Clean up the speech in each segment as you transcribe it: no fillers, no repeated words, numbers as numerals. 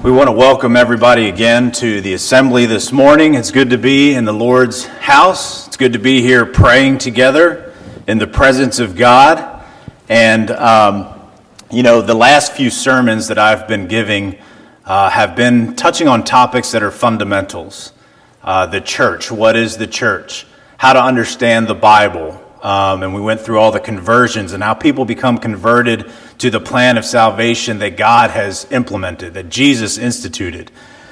We want to welcome everybody again to the assembly this morning. It's good to be in the Lord's house. It's good to be here praying together in the presence of God. And, the last few sermons that I've been giving have been touching on topics that are fundamentals. The church, what is the church? How to understand the Bible. And we went through all the conversions and how people become converted to the plan of salvation that God has implemented, that Jesus instituted.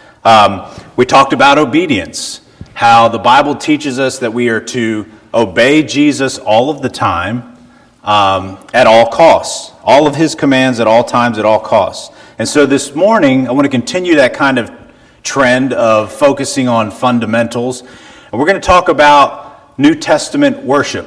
We talked about obedience, how the Bible teaches us that we are to obey Jesus all of the time, at all costs, all of his commands at all times, at all costs. And so this morning, I want to continue that kind of trend of focusing on fundamentals. And we're going to talk about New Testament worship,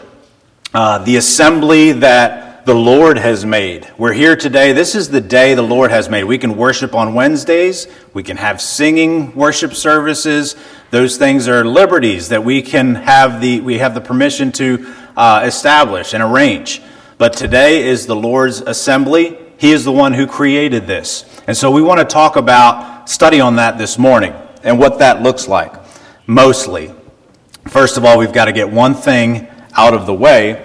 the assembly that the Lord has made. We're here today. This is the day the Lord has made. We can worship on Wednesdays. We can have singing worship services. Those things are liberties that we have the permission to establish and arrange. But today is the Lord's assembly. He is the one who created this. And so we want to study on that this morning and what that looks like, mostly. First of all, we've got to get one thing out of the way.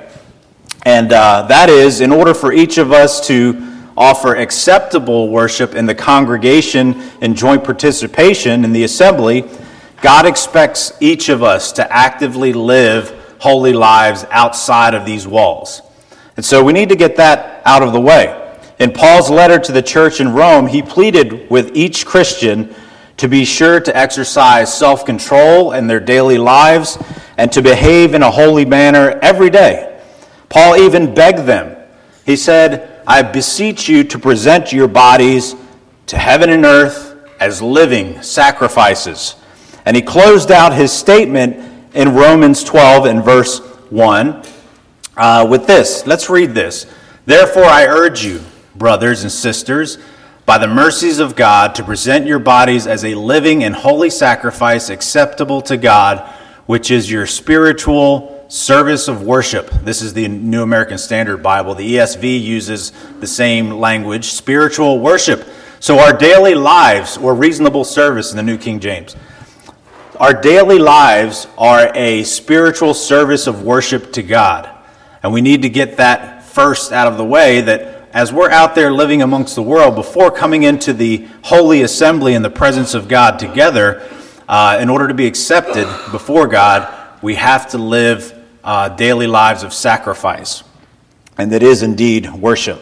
And that is, in order for each of us to offer acceptable worship in the congregation and joint participation in the assembly, God expects each of us to actively live holy lives outside of these walls. And so we need to get that out of the way. In Paul's letter to the church in Rome, he pleaded with each Christian to be sure to exercise self-control in their daily lives and to behave in a holy manner every day. Paul even begged them. He said, I beseech you to present your bodies to heaven and earth as living sacrifices. And he closed out his statement in Romans 12 and verse 1 with this. Let's read this. Therefore I urge you, brothers and sisters, by the mercies of God, to present your bodies as a living and holy sacrifice acceptable to God, which is your spiritual service of worship. This is the New American Standard Bible. The ESV uses the same language, spiritual worship. So our daily lives, or reasonable service in the New King James, our daily lives are a spiritual service of worship to God. And we need to get that first out of the way, that as we're out there living amongst the world, before coming into the holy assembly in the presence of God together, in order to be accepted before God, we have to live daily lives of sacrifice. And that is indeed worship.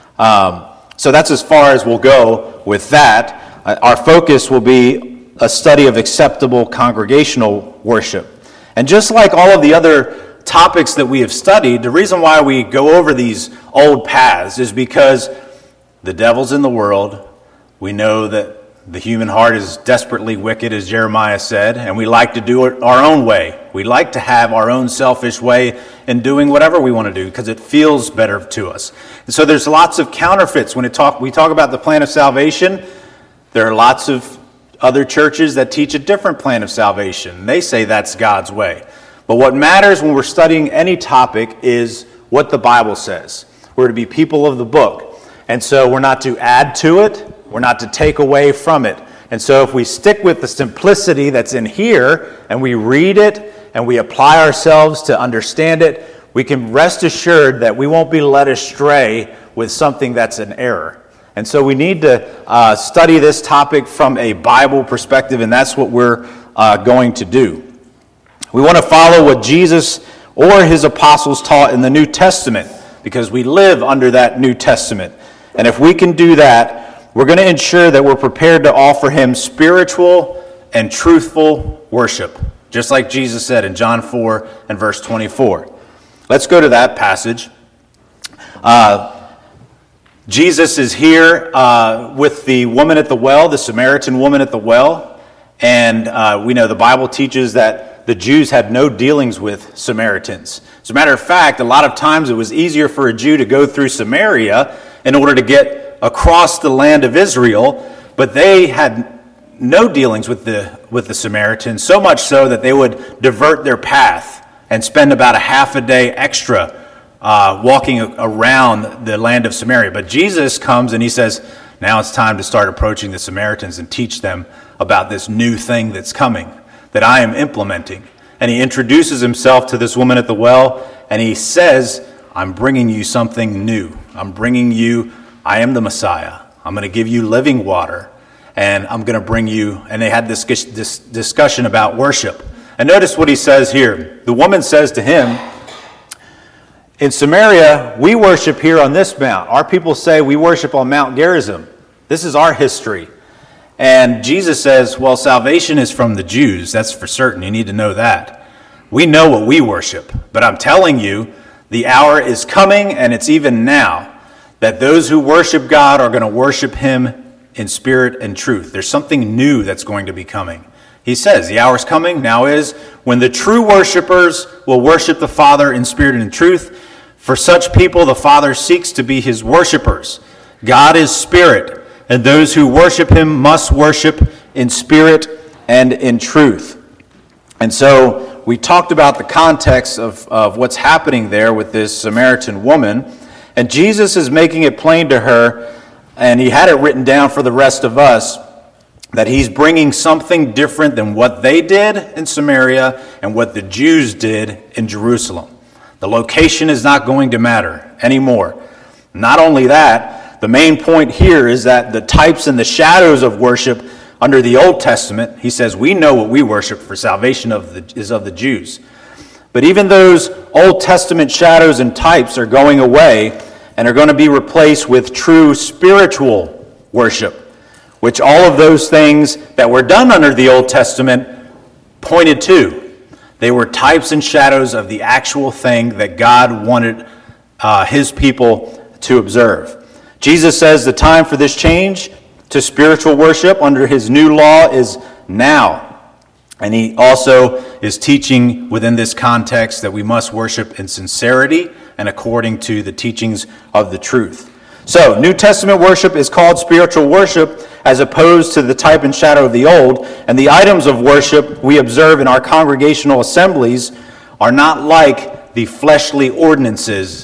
So that's as far as we'll go with that. Our focus will be a study of acceptable congregational worship. And just like all of the other topics that we have studied, the reason why we go over these old paths is because the devil's in the world. We know that the human heart is desperately wicked, as Jeremiah said, and we like to do it our own way. We like to have our own selfish way in doing whatever we want to do because it feels better to us. And so there's lots of counterfeits. When we talk about the plan of salvation, there are lots of other churches that teach a different plan of salvation. They say that's God's way. But what matters when we're studying any topic is what the Bible says. We're to be people of the book. And so we're not to add to it. We're not to take away from it. And so if we stick with the simplicity that's in here and we read it and we apply ourselves to understand it, we can rest assured that we won't be led astray with something that's an error. And so we need to study this topic from a Bible perspective, and that's what we're going to do. We want to follow what Jesus or his apostles taught in the New Testament because we live under that New Testament. And if we can do that, we're going to ensure that we're prepared to offer him spiritual and truthful worship, just like Jesus said in John 4 and verse 24. Let's go to that passage. Jesus is here with the woman at the well, the Samaritan woman at the well, and we know the Bible teaches that the Jews had no dealings with Samaritans. As a matter of fact, a lot of times it was easier for a Jew to go through Samaria in order to get across the land of Israel, but they had no dealings with the Samaritans, so much so that they would divert their path and spend about a half a day extra walking around the land of Samaria. But Jesus comes and he says, Now it's time to start approaching the Samaritans and teach them about this new thing that's coming, that I am implementing. And he introduces himself to this woman at the well, and he says, I'm bringing you something new. I am the Messiah. I'm going to give you living water, and I'm going to bring you, and they had this discussion about worship. And notice what he says here. The woman says to him, in Samaria, we worship here on this mount. Our people say we worship on Mount Gerizim. This is our history. And Jesus says, well, salvation is from the Jews. That's for certain. You need to know that. We know what we worship. But I'm telling you, the hour is coming, and it's even now, that those who worship God are going to worship him in spirit and truth. There's something new that's going to be coming. He says, the hour is coming, now is, when the true worshipers will worship the Father in spirit and in truth. For such people, the Father seeks to be his worshipers. God is spirit, and those who worship him must worship in spirit and in truth. And so we talked about the context of what's happening there with this Samaritan woman, and Jesus is making it plain to her, and he had it written down for the rest of us, that he's bringing something different than what they did in Samaria and what the Jews did in Jerusalem. The location is not going to matter anymore. Not only that, the main point here is that the types and the shadows of worship under the Old Testament, he says, we know what we worship, for salvation is of the Jews. But even those Old Testament shadows and types are going away and are going to be replaced with true spiritual worship, which all of those things that were done under the Old Testament pointed to. They were types and shadows of the actual thing that God wanted his people to observe. Jesus says the time for this change to spiritual worship under his new law is now. And he also is teaching within this context that we must worship in sincerity and according to the teachings of the truth. So, New Testament worship is called spiritual worship as opposed to the type and shadow of the old, and the items of worship we observe in our congregational assemblies are not like the fleshly ordinances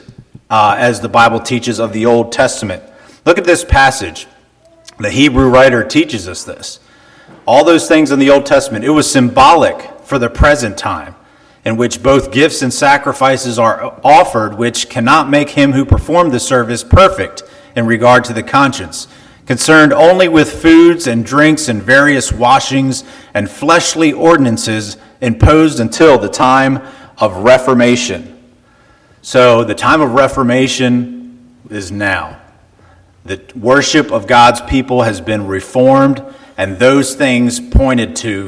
as the Bible teaches of the Old Testament. Look at this passage. The Hebrew writer teaches us this. All those things in the Old Testament, it was symbolic for the present time, in which both gifts and sacrifices are offered, which cannot make him who performed the service perfect in regard to the conscience, concerned only with foods and drinks and various washings and fleshly ordinances imposed until the time of Reformation. So the time of Reformation is now. The worship of God's people has been reformed, and those things pointed to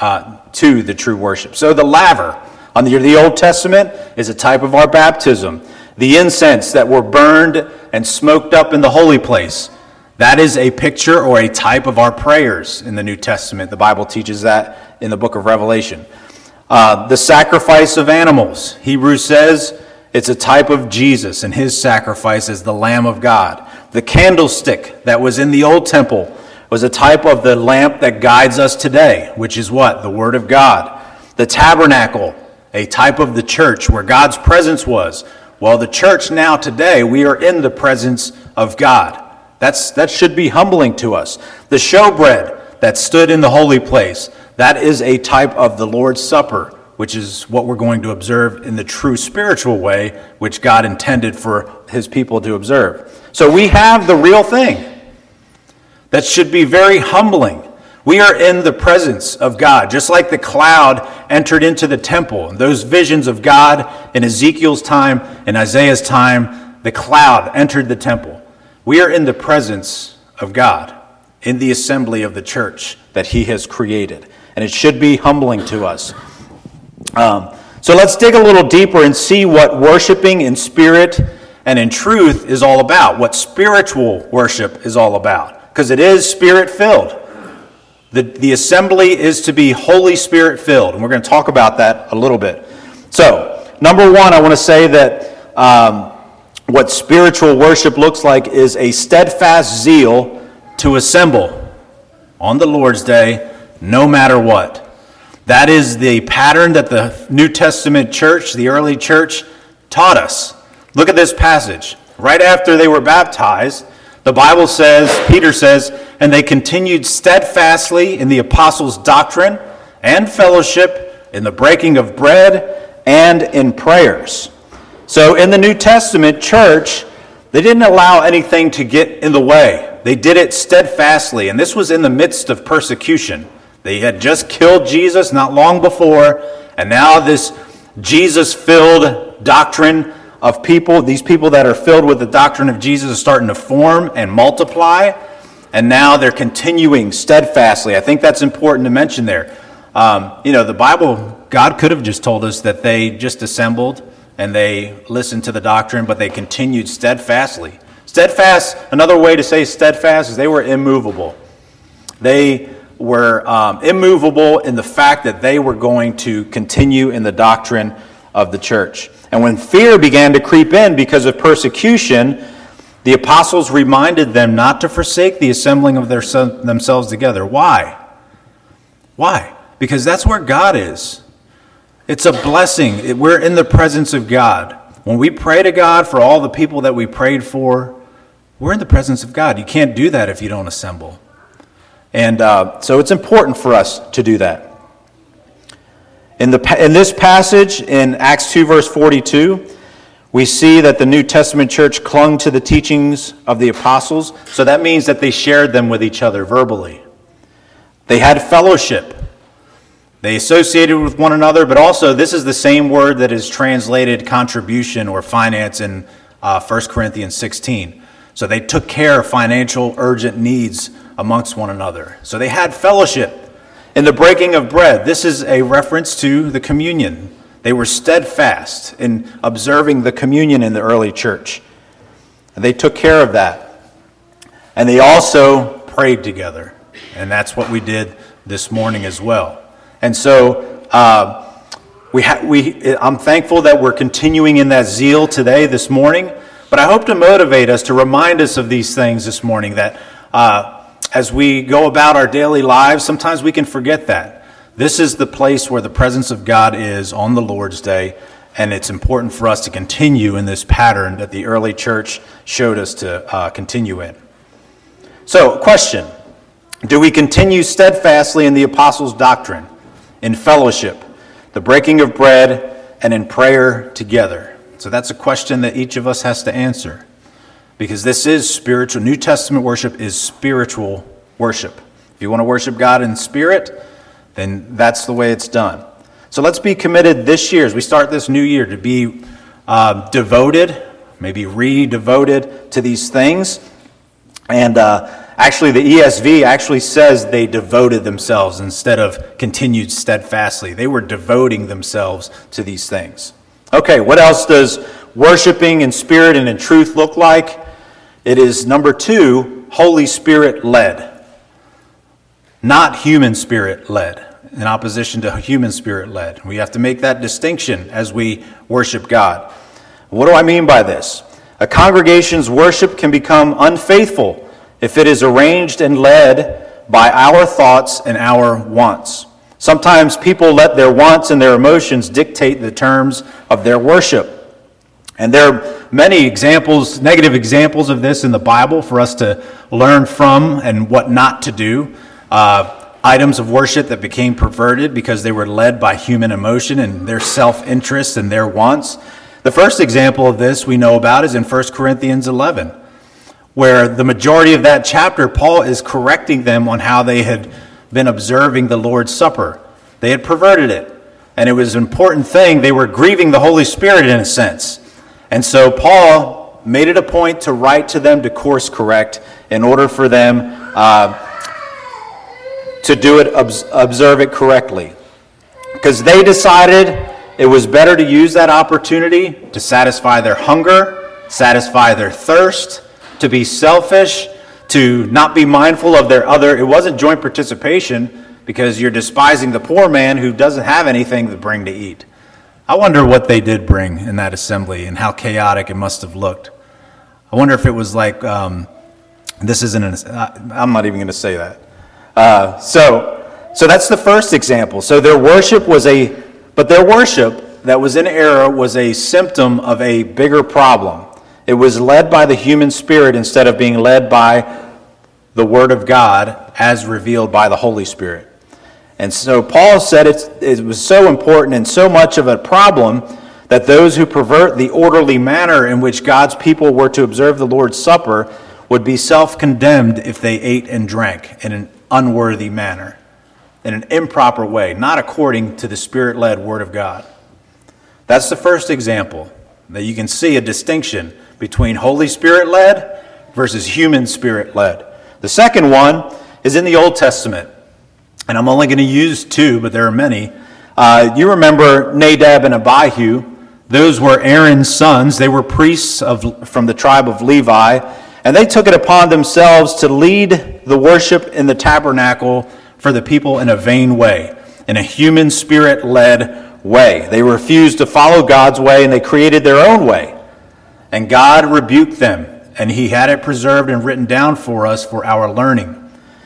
the true worship. So the laver under the Old Testament is a type of our baptism. The incense that were burned and smoked up in the holy place, that is a picture or a type of our prayers in the New Testament. The Bible teaches that in the book of Revelation. The sacrifice of animals, Hebrews says it's a type of Jesus and his sacrifice as the Lamb of God. The candlestick that was in the old temple was a type of the lamp that guides us today, which is what? The Word of God. The tabernacle, a type of the church where God's presence was. Well, the church now today, we are in the presence of God. That should be humbling to us. The showbread that stood in the holy place, that is a type of the Lord's Supper, which is what we're going to observe in the true spiritual way, which God intended for his people to observe. So we have the real thing. That should be very humbling. We are in the presence of God, just like the cloud entered into the temple. And those visions of God in Ezekiel's time, in Isaiah's time, the cloud entered the temple. We are in the presence of God, in the assembly of the church that he has created. And it should be humbling to us. So let's dig a little deeper and see what worshiping in spirit and in truth is all about, what spiritual worship is all about. Because it is spirit-filled. The assembly is to be Holy Spirit-filled, and we're going to talk about that a little bit. So, number one, I want to say that what spiritual worship looks like is a steadfast zeal to assemble on the Lord's Day, no matter what. That is the pattern that the New Testament church, the early church, taught us. Look at this passage. Right after they were baptized, The Bible says, Peter says, and they continued steadfastly in the apostles' doctrine and fellowship, in the breaking of bread, and in prayers. So in the New Testament church, they didn't allow anything to get in the way. They did it steadfastly, and this was in the midst of persecution. They had just killed Jesus not long before, and now this Jesus-filled doctrine of people, these people that are filled with the doctrine of Jesus, are starting to form and multiply, and now they're continuing steadfastly. I think that's important to mention there. The Bible, God could have just told us that they just assembled and they listened to the doctrine, but they continued steadfastly. Steadfast, another way to say steadfast is they were immovable. They were immovable in the fact that they were going to continue in the doctrine of the church. And when fear began to creep in because of persecution, the apostles reminded them not to forsake the assembling of themselves together. Why? Why? Because that's where God is. It's a blessing. We're in the presence of God. When we pray to God for all the people that we prayed for, we're in the presence of God. You can't do that if you don't assemble. And so it's important for us to do that. In this passage, in Acts 2, verse 42, we see that the New Testament church clung to the teachings of the apostles. So that means that they shared them with each other verbally. They had fellowship. They associated with one another, but also this is the same word that is translated contribution or finance in 1 Corinthians 16. So they took care of financial urgent needs amongst one another. So they had fellowship. In the breaking of bread, this is a reference to the communion. They were steadfast in observing the communion in the early church. And they took care of that. And they also prayed together. And that's what we did this morning as well. And so I'm thankful that we're continuing in that zeal today, this morning. But I hope to motivate us, to remind us of these things this morning, that as we go about our daily lives, sometimes we can forget that. This is the place where the presence of God is on the Lord's Day, and it's important for us to continue in this pattern that the early church showed us to continue in. So, question. Do we continue steadfastly in the apostles' doctrine, in fellowship, the breaking of bread, and in prayer together? So that's a question that each of us has to answer. Because this is spiritual. New Testament worship is spiritual worship. If you want to worship God in spirit, then that's the way it's done. So let's be committed this year, as we start this new year, to be devoted, maybe re-devoted to these things. And actually, the ESV actually says they devoted themselves instead of continued steadfastly. They were devoting themselves to these things. Okay, what else does worshiping in spirit and in truth look like? It is, number 2, Holy Spirit led. Not human spirit led, in opposition to human spirit led. We have to make that distinction as we worship God. What do I mean by this? A congregation's worship can become unfaithful if it is arranged and led by our thoughts and our wants. Sometimes people let their wants and their emotions dictate the terms of their worship. And there are many examples, negative examples of this in the Bible for us to learn from and what not to do. Items of worship that became perverted because they were led by human emotion and their self-interest and their wants. The first example of this we know about is in 1 Corinthians 11, where the majority of that chapter, Paul is correcting them on how they had been observing the Lord's Supper. They had perverted it, and it was an important thing. They were grieving the Holy Spirit in a sense. And so Paul made it a point to write to them to course correct in order for them to do it, observe it correctly. Because they decided it was better to use that opportunity to satisfy their hunger, satisfy their thirst, to be selfish, to not be mindful of their other. It wasn't joint participation because you're despising the poor man who doesn't have anything to bring to eat. I wonder what they did bring in that assembly and how chaotic it must have looked. I wonder if it was like, I'm not even going to say that. So that's the first example. So their worship that was in error was a symptom of a bigger problem. It was led by the human spirit instead of being led by the Word of God as revealed by the Holy Spirit. And so Paul said it was so important and so much of a problem that those who pervert the orderly manner in which God's people were to observe the Lord's Supper would be self-condemned if they ate and drank in an unworthy manner, in an improper way, not according to the Spirit-led Word of God. That's the first example, that you can see a distinction between Holy Spirit-led versus human Spirit-led. The second one is in the Old Testament, and I'm only going to use two, but there are many. You remember Nadab and Abihu. Those were Aaron's sons. They were priests from the tribe of Levi, and they took it upon themselves to lead the worship in the tabernacle for the people in a vain way, in a human Spirit-led way. They refused to follow God's way, and they created their own way. And God rebuked them, and he had it preserved and written down for us for our learning.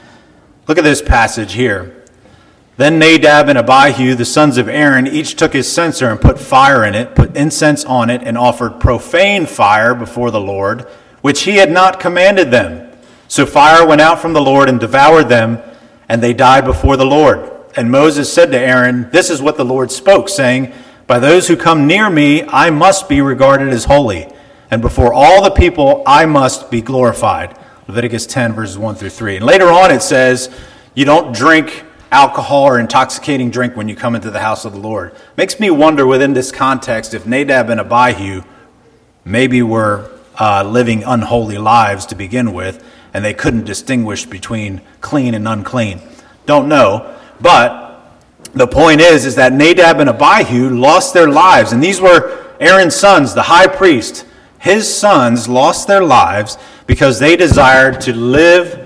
Look at this passage here. Then Nadab and Abihu, the sons of Aaron, each took his censer and put fire in it, put incense on it, and offered profane fire before the Lord, which he had not commanded them. So fire went out from the Lord and devoured them, and they died before the Lord. And Moses said to Aaron, "This is what the Lord spoke, saying, by those who come near me, I must be regarded as holy, and before all the people, I must be glorified." Leviticus 10, verses 1 through 3. And later on it says, you don't drink alcohol or intoxicating drink when you come into the house of the Lord. Makes me wonder within this context if Nadab and Abihu maybe were living unholy lives to begin with, and they couldn't distinguish between clean and unclean. Don't know, but the point is that Nadab and Abihu lost their lives, and these were Aaron's sons, the high priest. His sons lost their lives because they desired to live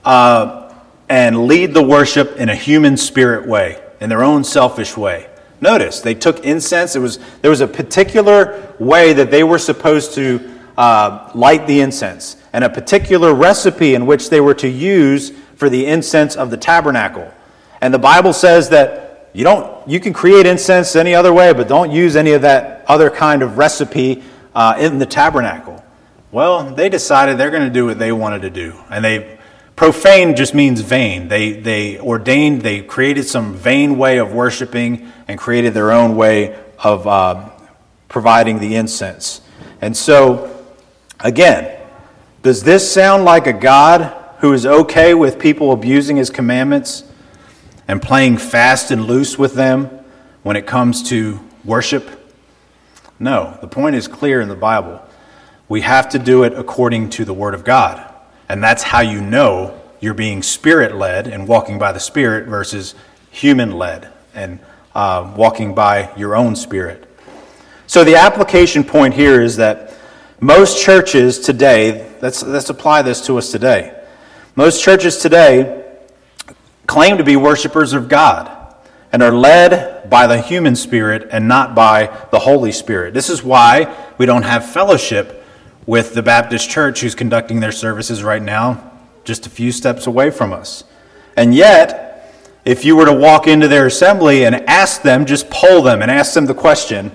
and lead the worship in a human spirit way, in their own selfish way. Notice, they took incense. There was a particular way that they were supposed to light the incense, and a particular recipe in which they were to use for the incense of the tabernacle. And the Bible says that you can create incense any other way, but don't use any of that other kind of recipe in the tabernacle. Well, they decided they're going to do what they wanted to do. And profane just means vain. They created some vain way of worshiping and created their own way of providing the incense. And so, again, does this sound like a God who is okay with people abusing his commandments and playing fast and loose with them when it comes to worship? No, the point is clear in the Bible. We have to do it according to the Word of God. And that's how you know you're being Spirit-led and walking by the Spirit versus human-led and walking by your own spirit. So the application point here is that most churches today, let's apply this to us today. Most churches today claim to be worshipers of God and are led by the human spirit and not by the Holy Spirit. This is why we don't have fellowship with the Baptist Church, who's conducting their services right now just a few steps away from us. And yet, if you were to walk into their assembly and ask them, just poll them and ask them the question,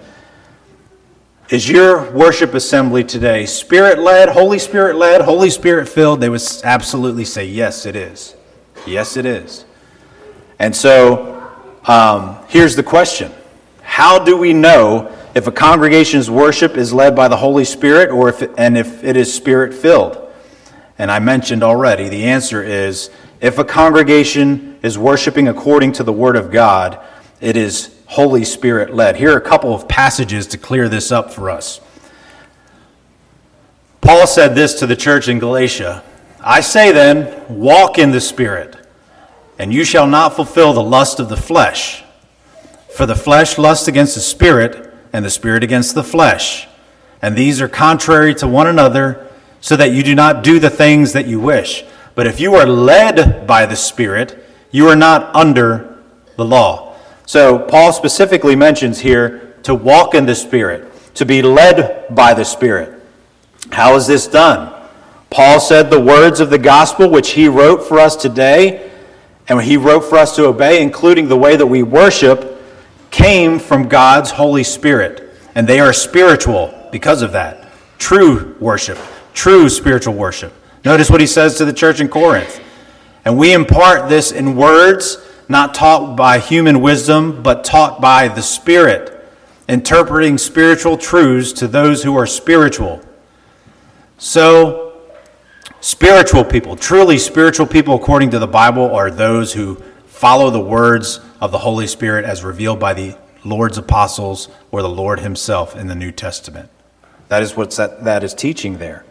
is your worship assembly today Spirit-led, Holy Spirit-filled? They would absolutely say, yes, it is. Yes, it is. And so, here's the question. How do we know if a congregation's worship is led by the Holy Spirit or if it is Spirit-filled? And I mentioned already, the answer is, if a congregation is worshiping according to the Word of God, it is Holy Spirit-led. Here are a couple of passages to clear this up for us. Paul said this to the church in Galatia, "I say then, walk in the Spirit, and you shall not fulfill the lust of the flesh. For the flesh lusts against the Spirit, and the Spirit against the flesh. And these are contrary to one another, so that you do not do the things that you wish. But if you are led by the Spirit, you are not under the law." So Paul specifically mentions here to walk in the Spirit, to be led by the Spirit. How is this done? Paul said the words of the gospel which he wrote for us today, and he wrote for us to obey, including the way that we worship, came from God's Holy Spirit. And they are spiritual because of that. true worship, true spiritual worship. Notice what he says to the church in Corinth. And we impart this in words, not taught by human wisdom, but taught by the Spirit, interpreting spiritual truths to those who are spiritual. So, spiritual people, truly spiritual people according to the Bible, are those who follow the words of the Holy Spirit as revealed by the Lord's apostles or the Lord himself in the New Testament. That is what that is teaching there.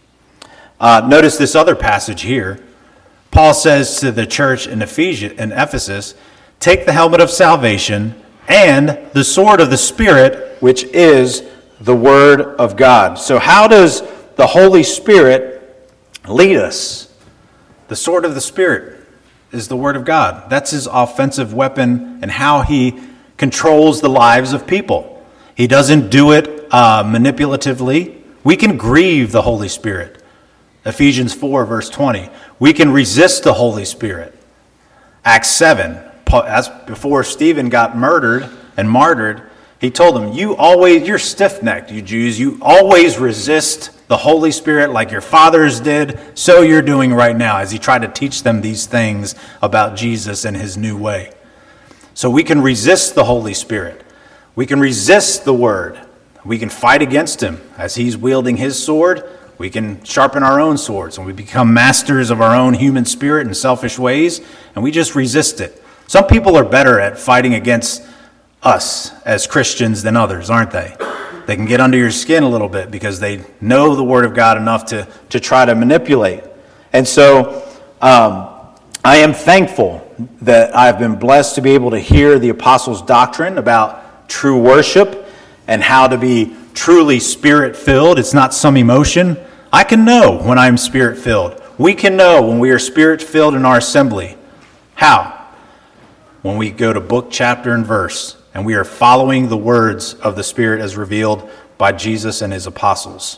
Notice this other passage here. Paul says to the church in Ephesus, take the helmet of salvation and the sword of the Spirit, which is the Word of God. So how does the Holy Spirit lead us? The sword of the Spirit is the Word of God. That's his offensive weapon and how he controls the lives of people. He doesn't do it manipulatively. We can grieve the Holy Spirit. Ephesians 4, verse 20. We can resist the Holy Spirit. Acts 7. That's before Stephen got murdered and martyred. He told them, you're stiff-necked, you Jews. You always resist the Holy Spirit like your fathers did, so you're doing right now, as he tried to teach them these things about Jesus and his new way. So we can resist the Holy Spirit. We can resist the Word. We can fight against him. As he's wielding his sword, we can sharpen our own swords, and we become masters of our own human spirit and selfish ways, and we just resist it. Some people are better at fighting against us as Christians than others, aren't they? They can get under your skin a little bit because they know the Word of God enough to try to manipulate. And so I am thankful that I've been blessed to be able to hear the apostles' doctrine about true worship and how to be truly Spirit-filled. It's not some emotion. I can know when I'm Spirit-filled. We can know when we are Spirit-filled in our assembly. How? When we go to book, chapter, and verse, and we are following the words of the Spirit as revealed by Jesus and his apostles.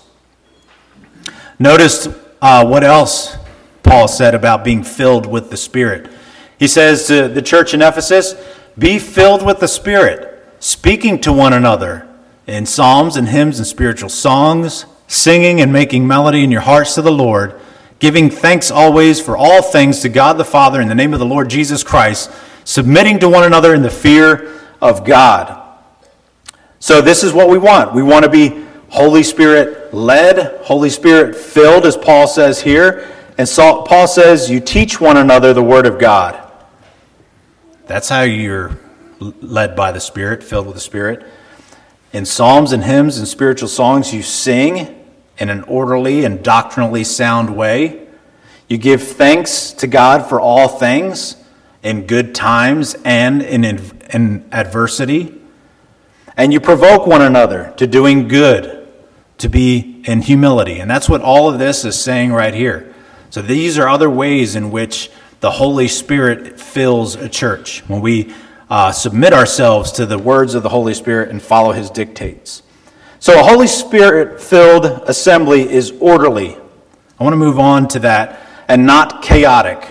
Notice what else Paul said about being filled with the Spirit. He says to the church in Ephesus, be filled with the Spirit, speaking to one another in psalms and hymns and spiritual songs, singing and making melody in your hearts to the Lord, giving thanks always for all things to God the Father in the name of the Lord Jesus Christ, submitting to one another in the fear of God. So this is what we want. We want to be Holy Spirit led, Holy Spirit filled, as Paul says here. And Paul says, you teach one another the Word of God. That's how you're led by the Spirit, filled with the Spirit. In psalms and hymns and spiritual songs, you sing in an orderly and doctrinally sound way. You give thanks to God for all things, in good times and in adversity. And you provoke one another to doing good, to be in humility. And that's what all of this is saying right here. So these are other ways in which the Holy Spirit fills a church, when we submit ourselves to the words of the Holy Spirit and follow his dictates. So a Holy Spirit-filled assembly is orderly. I want to move on to that, and not chaotic.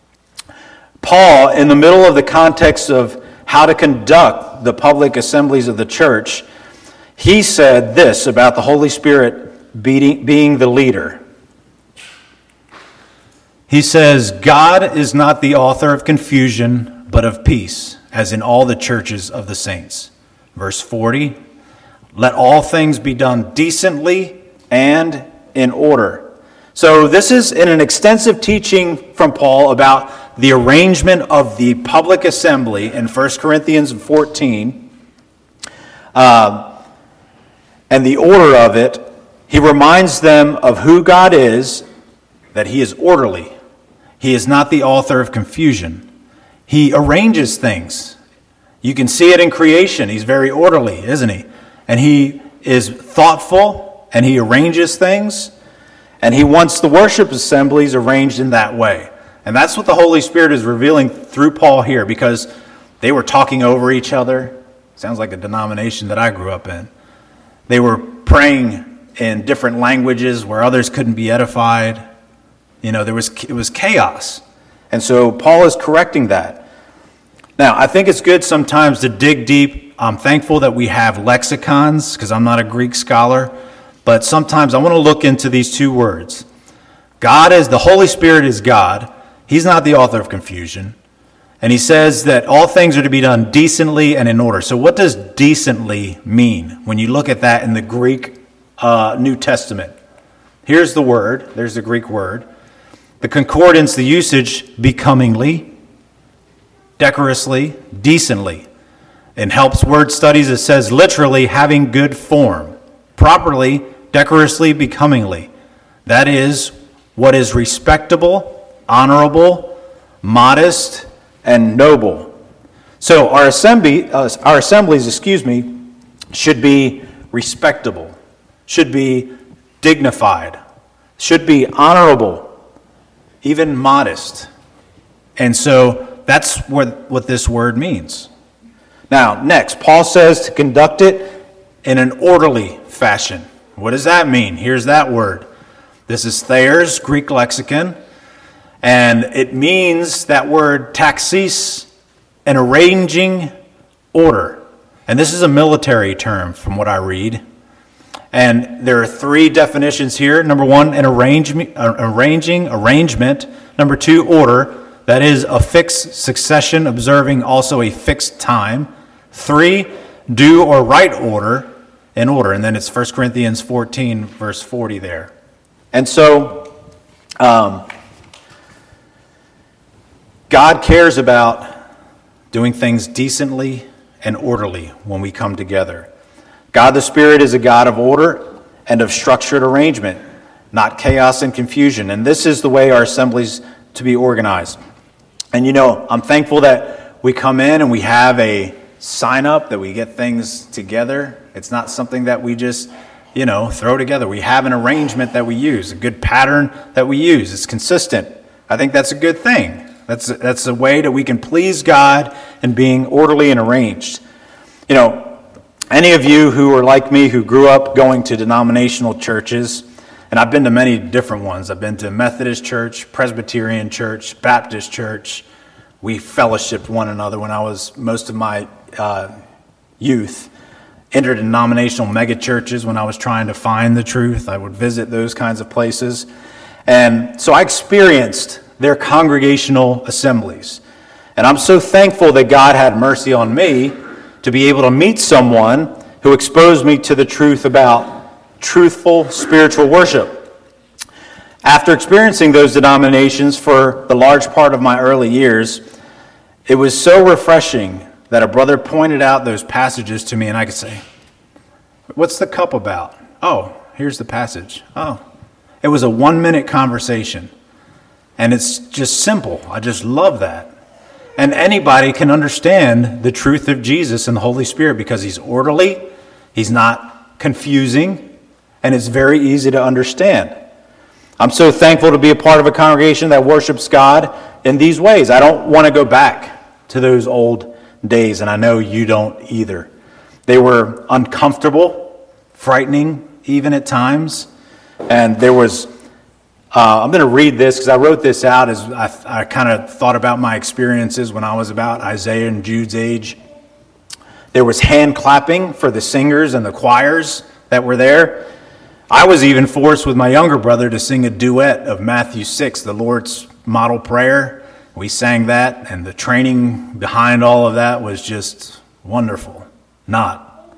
Paul, in the middle of the context of how to conduct the public assemblies of the church, he said this about the Holy Spirit being the leader. He says, God is not the author of confusion, but of peace, as in all the churches of the saints. Verse 40, let all things be done decently and in order. So this is in an extensive teaching from Paul about the arrangement of the public assembly in 1 Corinthians 14, and the order of it. He reminds them of who God is, that he is orderly. He is not the author of confusion. He arranges things. You can see it in creation. He's very orderly, isn't he? And he is thoughtful, and he arranges things, and he wants the worship assemblies arranged in that way. And that's what the Holy Spirit is revealing through Paul here, because they were talking over each other. Sounds like a denomination that I grew up in. They were praying in different languages where others couldn't be edified. You know, it was chaos. And so Paul is correcting that. Now, I think it's good sometimes to dig deep. I'm thankful that we have lexicons, because I'm not a Greek scholar. but sometimes I want to look into these two words. The Holy Spirit is God. He's not the author of confusion. And he says that all things are to be done decently and in order. So what does decently mean when you look at that in the Greek New Testament? Here's the word. There's the Greek word. The concordance, the usage, becomingly, decorously, decently. In Help's Word Studies, it says literally having good form. Properly, decorously, becomingly. That is what is respectable, honorable, modest, and noble. So our assemblies, should be respectable, should be dignified, should be honorable, even modest. And so that's what this word means. Now, next, Paul says to conduct it in an orderly fashion. What does that mean? Here's that word. This is Thayer's Greek lexicon, and it means that word taxis, an arranging order. And this is a military term from what I read. And there are three definitions here. Number one, an arrangement. Number two, order. That is a fixed succession, observing also a fixed time. Three, due or right order, in order. And then it's 1 Corinthians 14, verse 40 there. And so, God cares about doing things decently and orderly when we come together. God the Spirit is a God of order and of structured arrangement, not chaos and confusion. And this is the way our assemblies to be organized. And I'm thankful that we come in and we have a sign up, that we get things together. It's not something that we just, throw together. We have an arrangement that we use, a good pattern that we use. It's consistent. I think that's a good thing. That's a way that we can please God in being orderly and arranged. Any of you who are like me, who grew up going to denominational churches, and I've been to many different ones. I've been to Methodist church, Presbyterian church, Baptist church. We fellowshipped one another when I was most of my youth. Interdenominational megachurches when I was trying to find the truth. I would visit those kinds of places. And so I experienced their congregational assemblies. And I'm so thankful that God had mercy on me to be able to meet someone who exposed me to the truth about truthful spiritual worship. After experiencing those denominations for the large part of my early years, it was so refreshing that a brother pointed out those passages to me and I could say, "What's the cup about?" "Oh, here's the passage." "Oh." It was a 1-minute conversation. And it's just simple. I just love that. And anybody can understand the truth of Jesus and the Holy Spirit because he's orderly, he's not confusing, and it's very easy to understand. I'm so thankful to be a part of a congregation that worships God in these ways. I don't want to go back to those old days, and I know you don't either. They were uncomfortable, frightening even at times, and there was I'm going to read this because I wrote this out as I kind of thought about my experiences when I was about Isaiah and Jude's age. There was hand clapping for the singers and the choirs that were there. I was even forced with my younger brother to sing a duet of Matthew 6, the Lord's model prayer. We sang that, and the training behind all of that was just wonderful. Not.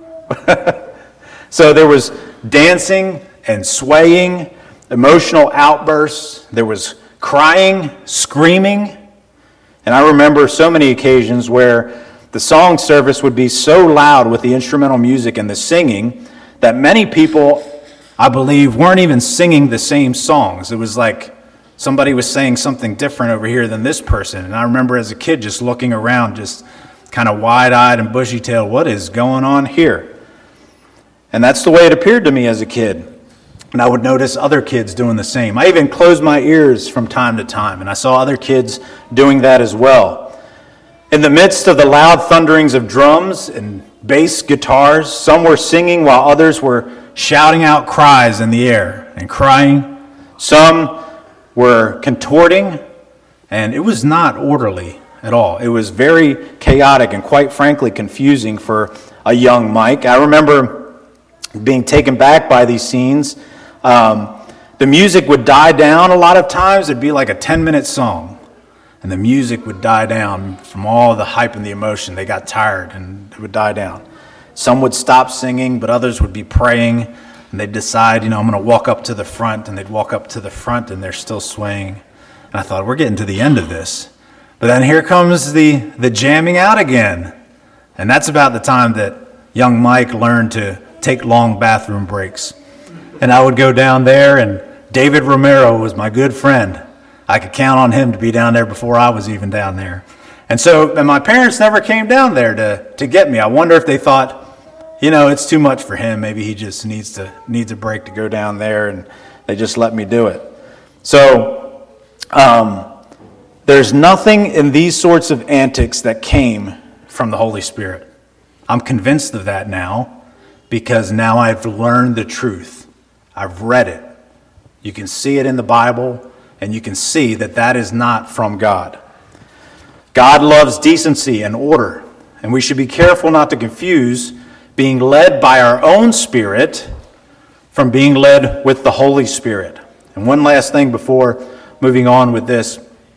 So there was dancing and swaying, emotional outbursts. There was crying, screaming. And I remember so many occasions where the song service would be so loud with the instrumental music and the singing that many people, I believe, weren't even singing the same songs. It was like somebody was saying something different over here than this person. And I remember as a kid just looking around, just kind of wide-eyed and bushy-tailed, what is going on here? And that's the way it appeared to me as a kid. And I would notice other kids doing the same. I even closed my ears from time to time, and I saw other kids doing that as well. In the midst of the loud thunderings of drums and bass guitars, some were singing while others were shouting out cries in the air and crying. Some were contorting, and it was not orderly at all. It was very chaotic and quite frankly confusing for a young Mike. I remember being taken back by these scenes. The music would die down a lot of times. It'd be like a 10-minute song, and the music would die down from all the hype and the emotion. They got tired, and it would die down. Some would stop singing, but others would be praying, and they'd decide, I'm going to walk up to the front, and they'd walk up to the front, and they're still swaying. And I thought, we're getting to the end of this. But then here comes the jamming out again. And that's about the time that young Mike learned to take long bathroom breaks. And I would go down there, and David Romero was my good friend. I could count on him to be down there before I was even down there. And my parents never came down there to get me. I wonder if they thought, it's too much for him. Maybe he just needs a break to go down there, and they just let me do it. So there's nothing in these sorts of antics that came from the Holy Spirit. I'm convinced of that now, because now I've learned the truth. I've read it. You can see it in the Bible, and you can see that is not from God. God loves decency and order, and we should be careful not to confuse being led by our own spirit from being led with the Holy Spirit. And one last thing before moving on with this.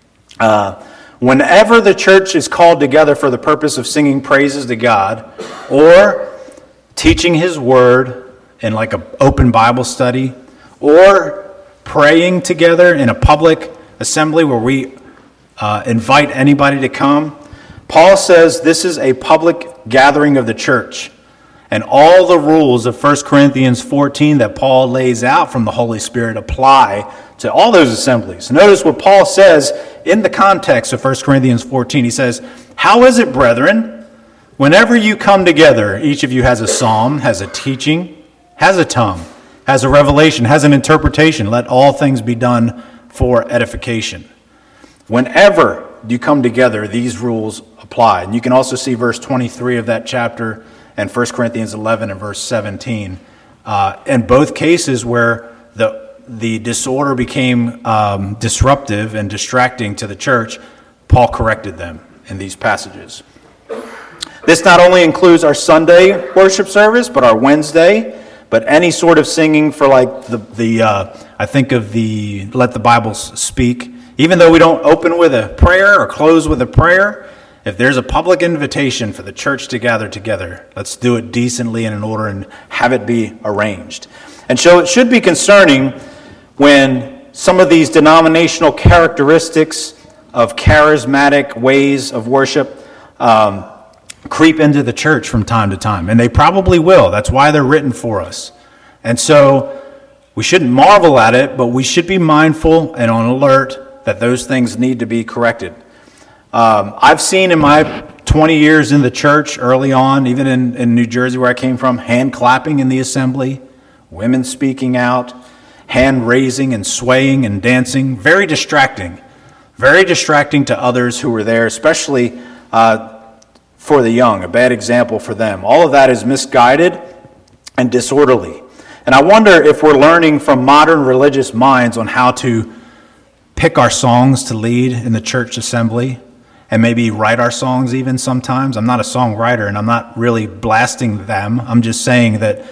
Whenever the church is called together for the purpose of singing praises to God or teaching His Word in like an open Bible study or praying together in a public assembly where we invite anybody to come, Paul says this is a public gathering of the church. And all the rules of 1 Corinthians 14 that Paul lays out from the Holy Spirit apply to all those assemblies. Notice what Paul says in the context of 1 Corinthians 14. He says, "How is it, brethren, whenever you come together, each of you has a psalm, has a teaching, has a tongue, has a revelation, has an interpretation. Let all things be done for edification." Whenever you come together, these rules apply. And you can also see verse 23 of that chapter and 1 Corinthians 11 and verse 17. In both cases where the disorder became disruptive and distracting to the church, Paul corrected them in these passages. This not only includes our Sunday worship service, but our Wednesday, but any sort of singing for like I think of the Let the Bible Speak. Even though we don't open with a prayer or close with a prayer, if there's a public invitation for the church to gather together, let's do it decently and in order and have it be arranged. And so it should be concerning when some of these denominational characteristics of charismatic ways of worship creep into the church from time to time. And they probably will. That's why they're written for us. And so we shouldn't marvel at it, but we should be mindful and on alert that those things need to be corrected. I've seen in my 20 years in the church early on, even in New Jersey where I came from, hand clapping in the assembly, women speaking out, hand raising and swaying and dancing. Very distracting to others who were there, especially for the young, a bad example for them. All of that is misguided and disorderly. And I wonder if we're learning from modern religious minds on how to pick our songs to lead in the church assembly and maybe write our songs even sometimes. I'm not a songwriter and I'm not really blasting them. I'm just saying that,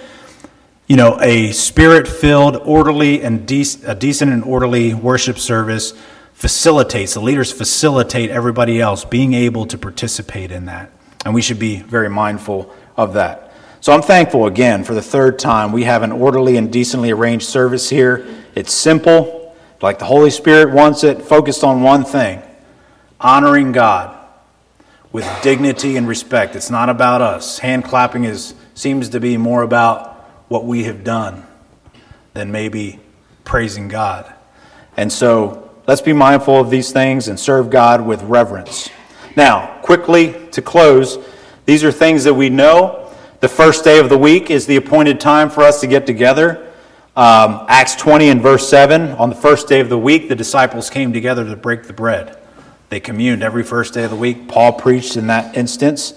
a spirit-filled, orderly, and a decent and orderly worship service the leaders facilitate everybody else being able to participate in that. And we should be very mindful of that. So I'm thankful again for the third time we have an orderly and decently arranged service here. It's simple, like the Holy Spirit wants it, focused on one thing, honoring God with dignity and respect. It's not about us. Hand clapping seems to be more about what we have done than maybe praising God. And so let's be mindful of these things and serve God with reverence. Now, quickly to close, these are things that we know. The first day of the week is the appointed time for us to get together. Acts 20 and verse 7, on the first day of the week, the disciples came together to break the bread. They communed every first day of the week. Paul preached in that instance.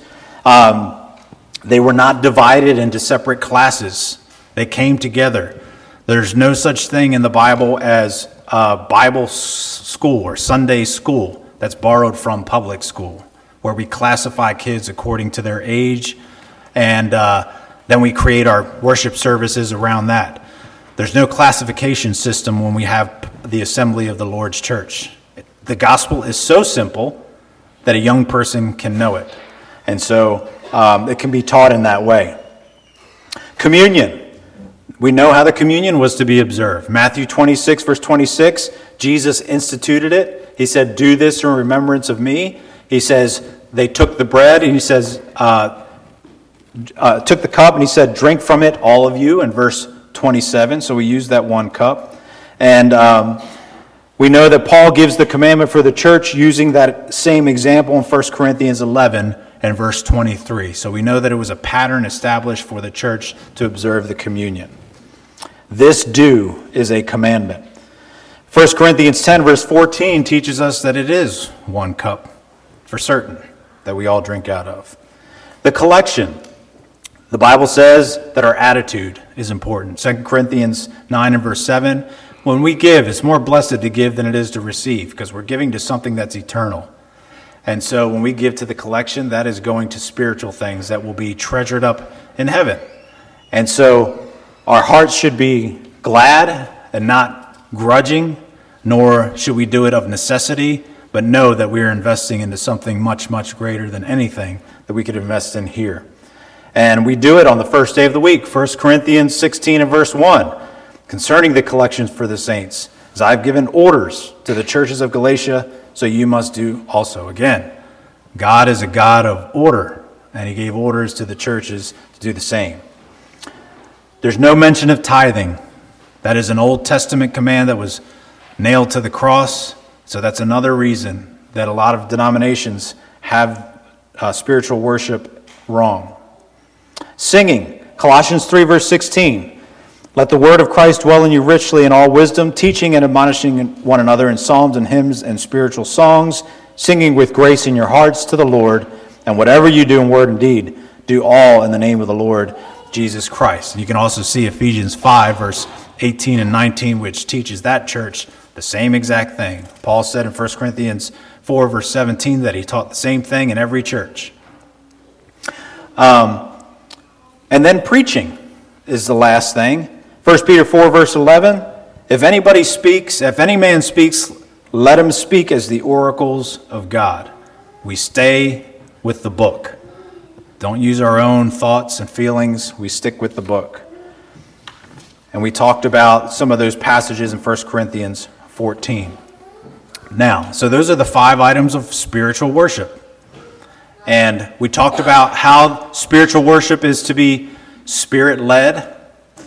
They were not divided into separate classes. They came together. There's no such thing in the Bible as Bible school or Sunday school that's borrowed from public school, where we classify kids according to their age and Then we create our worship services around that. There's no classification system when we have the assembly of the Lord's church. The gospel is so simple that a young person can know it. And so it can be taught in that way. Communion. We know how the communion was to be observed. Matthew 26, verse 26, Jesus instituted it. He said, "Do this in remembrance of me." He says, they took the bread, and he says, took the cup, and he said, "Drink from it, all of you," in verse 27. So we use that one cup. And we know that Paul gives the commandment for the church using that same example in 1 Corinthians 11 and verse 23. So we know that it was a pattern established for the church to observe the communion. This do is a commandment. 1 Corinthians 10 verse 14 teaches us that it is one cup for certain that we all drink out of. The collection. The Bible says that our attitude is important. 2 Corinthians 9 and verse 7, when we give, it's more blessed to give than it is to receive, because we're giving to something that's eternal. And so when we give to the collection, that is going to spiritual things that will be treasured up in heaven. And so our hearts should be glad and not grudging, nor should we do it of necessity, but know that we are investing into something much, much greater than anything that we could invest in here. And we do it on the first day of the week, 1 Corinthians 16 and verse 1, concerning the collections for the saints. As I've given orders to the churches of Galatia, so you must do also. Again, God is a God of order, and he gave orders to the churches to do the same. There's no mention of tithing. That is an Old Testament command that was nailed to the cross. So that's another reason that a lot of denominations have spiritual worship wrong. Singing, Colossians 3 verse 16. Let the word of Christ dwell in you richly in all wisdom, teaching and admonishing one another in psalms and hymns and spiritual songs, singing with grace in your hearts to the Lord. And whatever you do in word and deed, do all in the name of the Lord Jesus Christ. And you can also see Ephesians 5 verse 18 and 19, which teaches that church the same exact thing. Paul said in 1 Corinthians 4 verse 17 that he taught the same thing in every church. And then preaching is the last thing. 1 Peter 4 verse 11, if any man speaks, let him speak as the oracles of God. We stay with the book. Don't use our own thoughts and feelings. We stick with the book. And we talked about some of those passages in 1 Corinthians 14. Now, so those are the 5 items of spiritual worship. And we talked about how spiritual worship is to be spirit-led,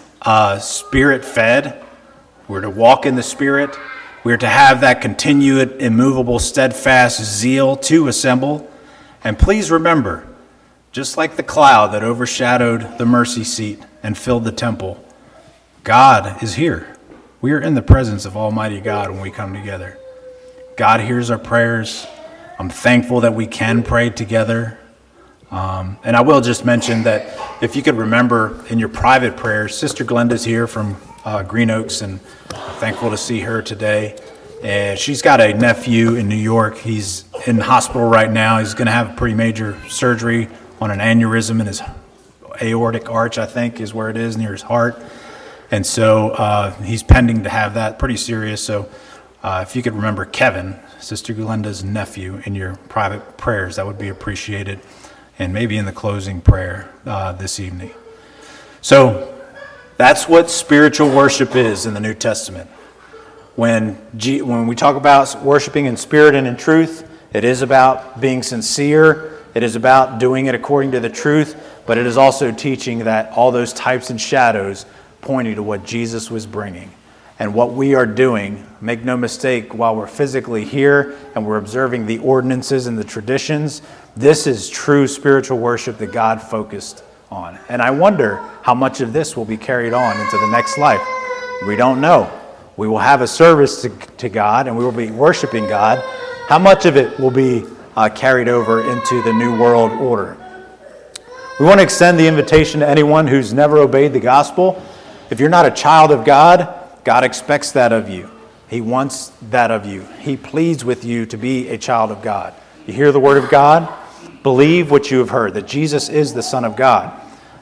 spirit-fed. We're to walk in the Spirit. We're to have that continued, immovable, steadfast zeal to assemble. And please remember, just like the cloud that overshadowed the mercy seat and filled the temple, God is here. We are in the presence of Almighty God when we come together. God hears our prayers. I'm thankful that we can pray together. And I will just mention that if you could remember in your private prayers, Sister Glenda's here from Green Oaks, and I'm thankful to see her today. And she's got a nephew in New York. He's in the hospital right now. He's going to have a pretty major surgery on an aneurysm in his aortic arch, I think is where it is, near his heart. And so he's pending to have that, pretty serious. So if you could remember Kevin, Sister Glenda's nephew, in your private prayers, that would be appreciated. And maybe in the closing prayer this evening. So that's what spiritual worship is in the New Testament. When we talk about worshiping in spirit and in truth, it is about being sincere. It is about doing it according to the truth. But it is also teaching that all those types and shadows pointing to what Jesus was bringing. And what we are doing, make no mistake, while we're physically here and we're observing the ordinances and the traditions, this is true spiritual worship that God focused on. And I wonder how much of this will be carried on into the next life. We don't know. We will have a service to God and we will be worshiping God. How much of it will be carried over into the New World Order? We want to extend the invitation to anyone who's never obeyed the gospel. If you're not a child of God, God expects that of you. He wants that of you. He pleads with you to be a child of God. You hear the word of God, believe what you have heard, that Jesus is the Son of God.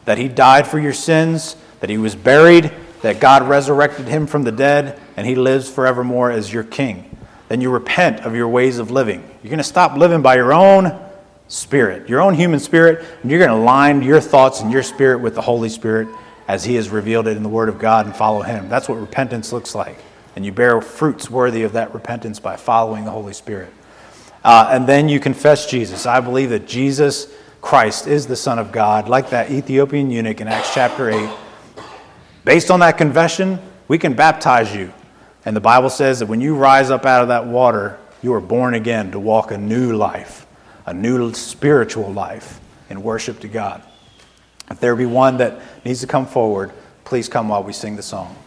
that he died for your sins, that he was buried, that God resurrected him from the dead, and he lives forevermore as your king. Then you repent of your ways of living. You're going to stop living by your own spirit, your own human spirit, and you're going to align your thoughts and your spirit with the Holy Spirit as he has revealed it in the Word of God and follow him. That's what repentance looks like. And you bear fruits worthy of that repentance by following the Holy Spirit. And then you confess Jesus. I believe that Jesus Christ is the Son of God, like that Ethiopian eunuch in Acts chapter 8. Based on that confession, we can baptize you. And the Bible says that when you rise up out of that water, you are born again to walk a new life, a new spiritual life in worship to God. If there be one that needs to come forward, please come while we sing the song.